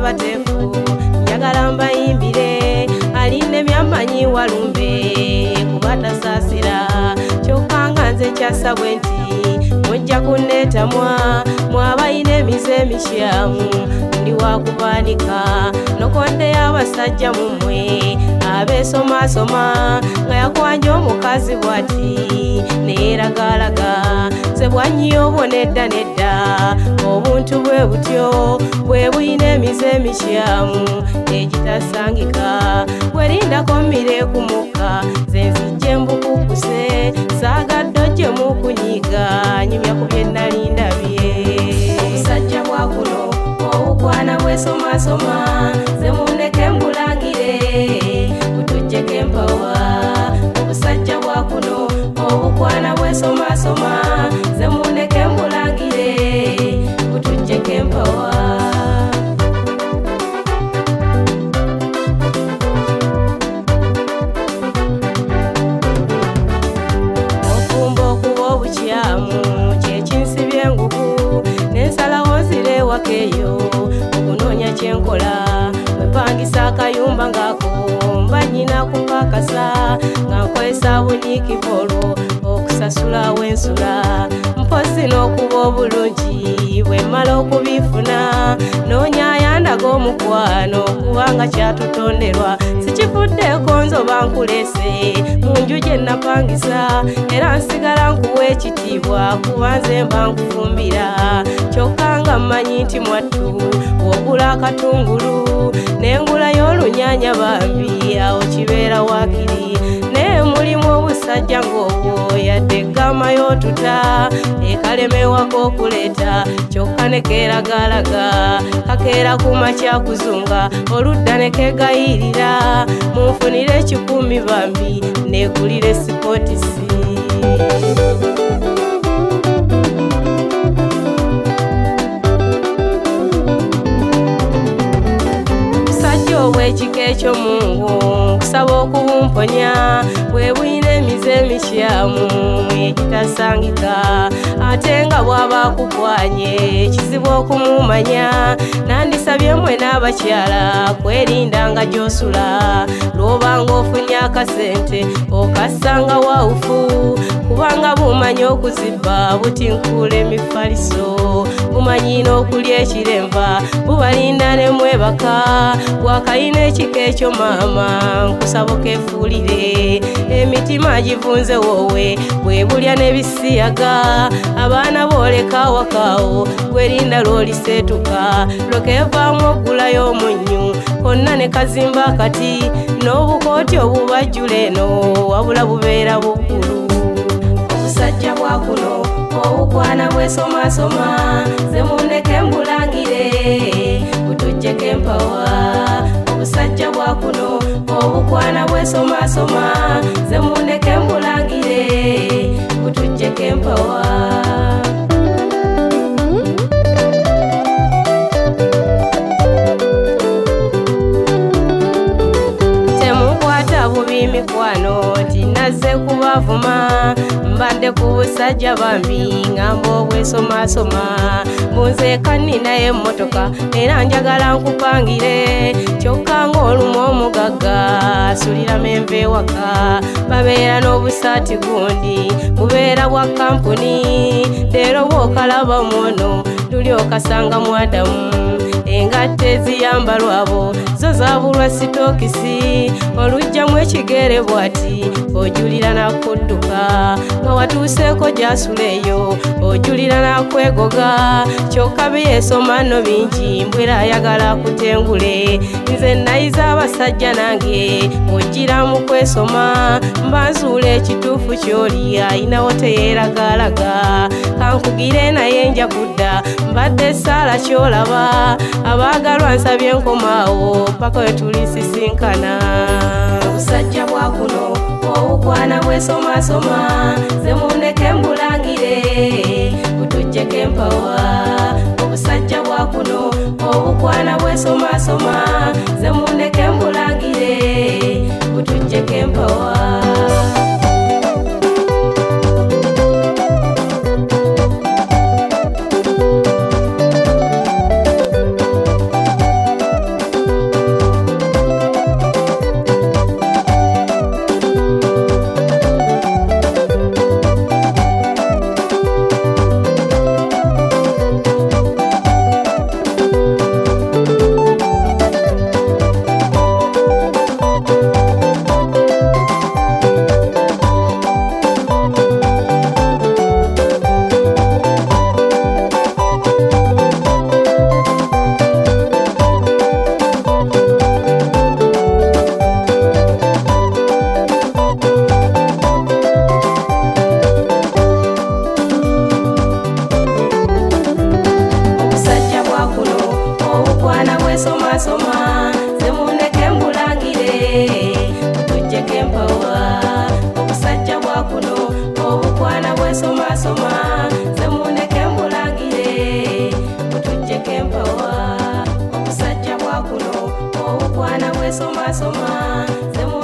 abatefu njagala mbayimbire aline byamanyi walumbe kubatasasira kyokka nga nze kyasabwe nti mujja kunneetamwa mwabayina emize emikyamu ndi wakubanika nokonde abasajja mumwe abeesomasoma nga yakwanja omukazi bwati neeragalaga ze bwanyiyo obwonedda nedda obuntu bwe butyo bwe buyina emize emikyamu egitasangika bwerindako mmire ku mukka ze nzijje mbukukuse saagadde ojje mukunyiga nyumya ku bye nnali ndabye obusajja bwa kuno obukwana bwesomasoma ze mundeke mbulangire butujjeko empawa obusajja bwa kuno obukwana bwesomasoma ze mundeke mbulangire butujjeko empawa ofumba okuba obukyamu kyekinsibye engugu nensalawo nzire wakeeyo okunoonya kyenkola mwepangisa akayumba ngako mba nyina kupakasa nga nkozesa bunyiikivu olwo okusasulawo ensula mpozi n'okuba obulungi bwe mmala okubifuna noonya ayandaga omukwano kubanga kyatutonderwa sikifuddeeko nzoba nkulese mu nju gye napangisa era nsigala nkuwa ekitiibwa kuba nze mba nkufumbira kyokka nga mmanyi nti mwattu wogula akatungulu n'engulayo olunyanya bambi awo kibeera waakiri naye mulimu obusajja ng'obwo yadde eggamayo tuta ekalemewako okuleeta kyokka ne keeragalaga kakeera ku makya kuzunga oludda ne kegayirira munfunire 10 bambi neegulire sipotisi obwekika ekyomungu nkusaba okubumponya bwe buyina emize emikyamu egitasangika ate nga bw'aba akukwanye kizibu okumumanya nandisabye mmwe n'abakyala kwerinda nga gy'osula lw'obanga ofunye akasente okasanga wawufu kubanga bumanyi okuzibba butinkuula emifaliso bumanyi n'okulya ekiremva bubalinda ne mwebaka wakayina ekika ekyo maama nkusaba okeefuulire emitima givunze wowe bwe bulya n'ebisiyaga abaana booleka wakaawo gwerinda lw'oliseetuka lwekevaamu oggulayo omunnyu konna ne kazimba akati n'obukooti obubajjula eno wabula bubeera buggulu obusajja bwa kuno obukwana bwesomasoma ze mundeke mbulangire butujjeko empawa obusajja bwa kuno obukwana bwesomasoma ze mundeke mbulangire butujjeko empawa temukwata bubi mikwano tinazze kubavuma mbadde ku busajja bambi ngamba obwesomasoma bunzeeka nninayo emmotoka era njagala nkupangire kyokka ng'olumu omugagga asuliramu enva ewaka babeera n'obusaati gundi bubeera bwa kampuni leero bw'okalaba mwono luli okasanga mwadamu engatte eziyambalwabo zo zaabulwa sitookisi olugjamu ekigere bw'ati ojulira nakudduka nga watuuseeko gyasuleeyo ojulira nakwegoga kyokka byeesoma nno bingi mbwera ayagala kutengule nze nayiza abasajja nange ojjira mu kwesoma mbanzuula ekituufu ky'oli ayinawo teyeeragalaga kankugire naye nja kudda mbadde saala kyolaba abaagalwa nsabye nkomaawo paka we tulisisinkana obusajja bwa kuno obukwana bwesomasoma ze mundeke mbulangire butujjeko empawa obusajja bwa kuno obukwana bwesomasoma ze mundeke mbulangire butujjeko empawa kuno obukwana bwesomasoma zemuneke mbulagire mutujjeko empawa omusajja bwa kuno obukwana bwesomasoma